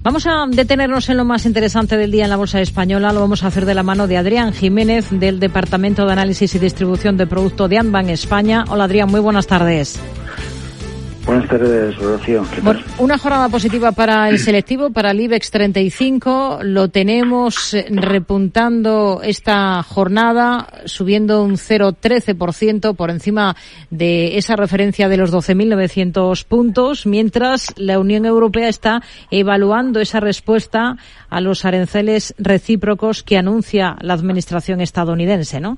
Vamos a detenernos en lo más interesante del día en la Bolsa Española. Lo vamos a hacer de la mano de Adrián Jiménez, del Departamento de Análisis y Distribución de Producto de Andbank España. Hola Adrián, muy buenas tardes. Buenas tardes, Rocío. Bueno, una jornada positiva para el selectivo, para el IBEX 35. Lo tenemos repuntando esta jornada, subiendo un 0,13% por encima de esa referencia de los 12.900 puntos, mientras la Unión Europea está evaluando esa respuesta a los aranceles recíprocos que anuncia la administración estadounidense, ¿no?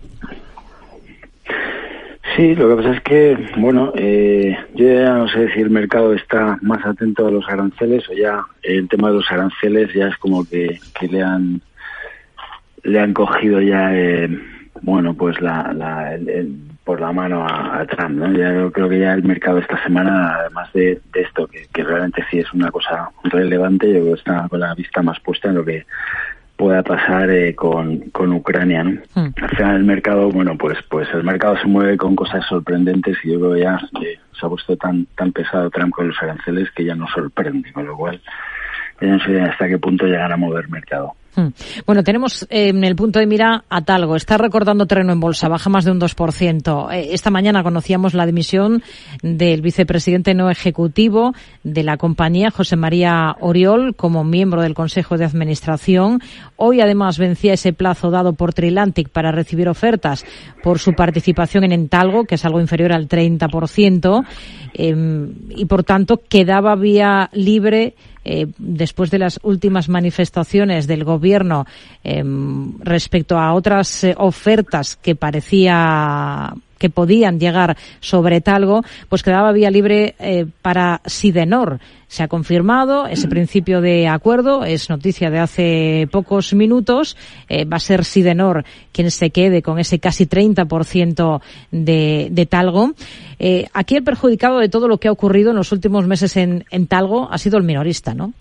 Sí, lo que pasa es que, bueno, yo ya no sé si el mercado está más atento a los aranceles o ya el tema de los aranceles ya es como que le han cogido ya, bueno, pues por la mano a Trump, ¿no? Ya yo creo que ya el mercado esta semana, además de esto, que realmente sí es una cosa relevante, yo creo que está con la vista más puesta en lo que pueda pasar con Ucrania, ¿no? Al final el mercado, bueno, pues el mercado se mueve con cosas sorprendentes y yo creo que ya se ha puesto tan pesado Trump con los aranceles que ya no sorprende, con lo cual ya no sé hasta qué punto llegan a mover mercado. Bueno, tenemos en el punto de mira a Talgo. Está recordando terreno en bolsa, baja más de un 2%. Esta mañana conocíamos la dimisión del vicepresidente no ejecutivo de la compañía, José María Oriol, como miembro del Consejo de Administración. Hoy, además, vencía ese plazo dado por Trilantic para recibir ofertas por su participación en Talgo, que es algo inferior al 30%, y, por tanto, quedaba vía libre después de las últimas manifestaciones del gobierno respecto a otras ofertas que parecía que podían llegar sobre Talgo, pues quedaba vía libre para Sidenor. Se ha confirmado ese principio de acuerdo, es noticia de hace pocos minutos. Va a ser Sidenor quien se quede con ese casi 30% de Talgo. Aquí el perjudicado de todo lo que ha ocurrido en los últimos meses en Talgo ha sido el minorista, ¿no?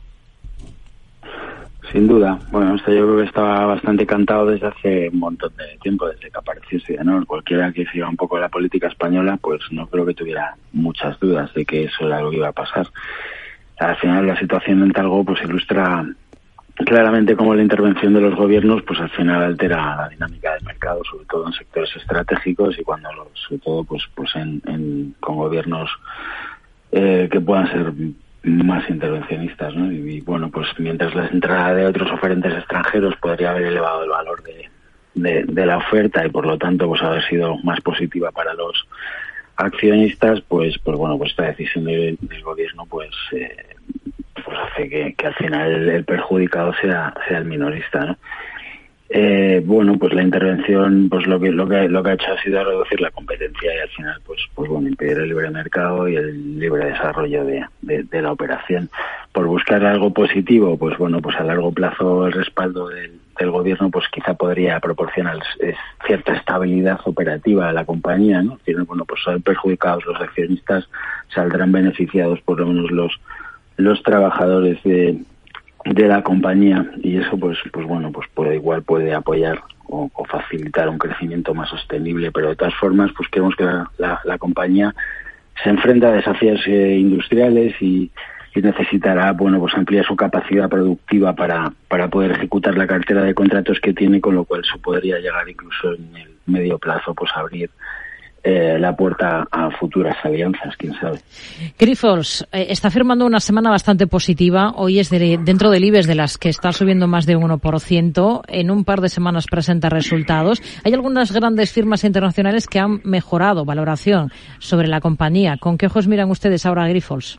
Sin duda. Bueno, esto yo creo que estaba bastante cantado desde hace un montón de tiempo, desde que apareció Sidenor. Cualquiera que siga un poco la política española, pues no creo que tuviera muchas dudas de que eso era lo que iba a pasar. Al final la situación en Talgo pues ilustra claramente cómo la intervención de los gobiernos pues al final altera la dinámica del mercado, sobre todo en sectores estratégicos y cuando sobre todo pues con gobiernos que puedan ser más intervencionistas, ¿no? Y bueno, pues mientras la entrada de otros oferentes extranjeros podría haber elevado el valor de la oferta y por lo tanto pues haber sido más positiva para los accionistas, pues bueno, pues esta decisión del gobierno pues hace que al final el perjudicado sea el minorista, ¿no? Bueno, pues la intervención, pues lo que ha hecho ha sido reducir la competencia y al final, pues bueno, impedir el libre mercado y el libre desarrollo de la operación. Por buscar algo positivo, pues bueno, pues a largo plazo el respaldo del gobierno, pues quizá podría proporcionar cierta estabilidad operativa a la compañía, ¿no? Bueno, pues salen perjudicados los accionistas, saldrán beneficiados por lo menos los trabajadores de la compañía y eso pues bueno, pues puede apoyar o facilitar un crecimiento más sostenible, pero de todas formas pues creemos que la compañía se enfrenta a desafíos industriales y necesitará, bueno, pues ampliar su capacidad productiva para poder ejecutar la cartera de contratos que tiene, con lo cual eso podría llegar incluso en el medio plazo pues a abrir la puerta a futuras alianzas, quién sabe. Grifols está firmando una semana bastante positiva. Hoy es dentro del IBEX de las que está subiendo más de 1%. En un par de semanas presenta resultados. Hay algunas grandes firmas internacionales que han mejorado valoración sobre la compañía. ¿Con qué ojos miran ustedes ahora a Grifols?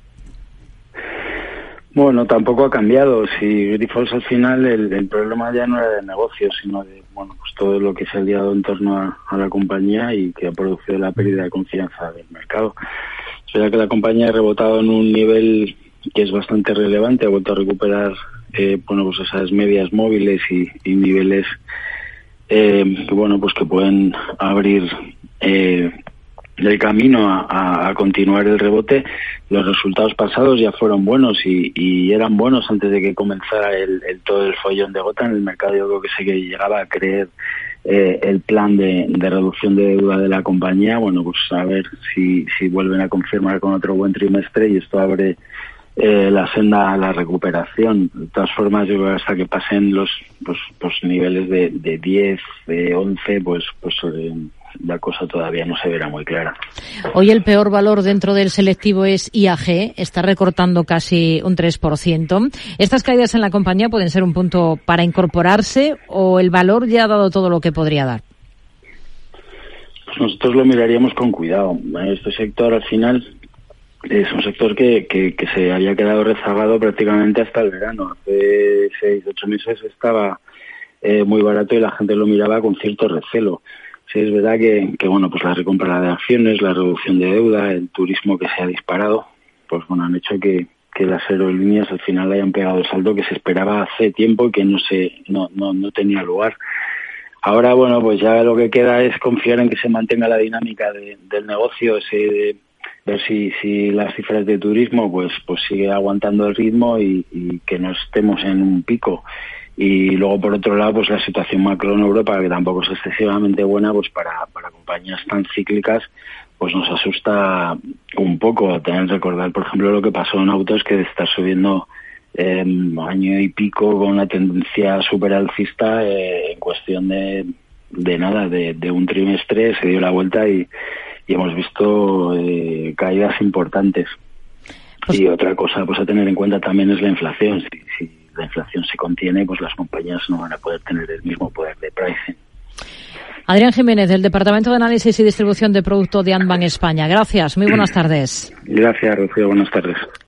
Bueno, tampoco ha cambiado. Si Grifols al final el problema ya no era de negocio, sino de pues todo lo que se ha liado en torno a la compañía y que ha producido la pérdida de confianza del mercado. Es verdad que la compañía ha rebotado en un nivel que es bastante relevante, ha vuelto a recuperar pues esas medias móviles y niveles que pueden abrir del camino a continuar el rebote. Los resultados pasados ya fueron buenos y eran buenos antes de que comenzara todo el follón de gota en el mercado. Yo creo que sí que llegaba a creer el plan de reducción de deuda de la compañía. Bueno, pues a ver si vuelven a confirmar con otro buen trimestre y esto abre la senda a la recuperación. De todas formas, yo creo que hasta que pasen los niveles de 10, de 11, pues la cosa todavía no se verá muy clara. Hoy el peor valor dentro del selectivo es IAG, está recortando casi un 3%. ¿Estas caídas en la compañía pueden ser un punto para incorporarse o el valor ya ha dado todo lo que podría dar? Pues nosotros lo miraríamos con cuidado. Este sector al final es un sector que se había quedado rezagado prácticamente hasta el verano. Hace 6-8 meses estaba muy barato y la gente lo miraba con cierto recelo. Sí, es verdad que bueno, pues la recompra de acciones, la reducción de deuda, el turismo que se ha disparado, pues bueno, han hecho que las aerolíneas al final hayan pegado el salto que se esperaba hace tiempo y que no tenía lugar. Ahora, bueno, pues ya lo que queda es confiar en que se mantenga la dinámica del negocio, ver si las cifras de turismo pues sigue aguantando el ritmo y que no estemos en un pico. Y luego, por otro lado, pues la situación macro en Europa, que tampoco es excesivamente buena, pues para compañías tan cíclicas, pues nos asusta un poco. Tener que recordar, por ejemplo, lo que pasó en autos, que de estar subiendo año y pico con una tendencia súper alcista, en cuestión de un trimestre se dio la vuelta y hemos visto caídas importantes. Pues, y otra cosa pues a tener en cuenta también es la inflación. Si la inflación se contiene, pues las compañías no van a poder tener el mismo poder de pricing. Adrián Jiménez, del Departamento de Análisis y Distribución de Producto de Anbank España. Gracias, muy buenas tardes. Gracias, Rocío, buenas tardes.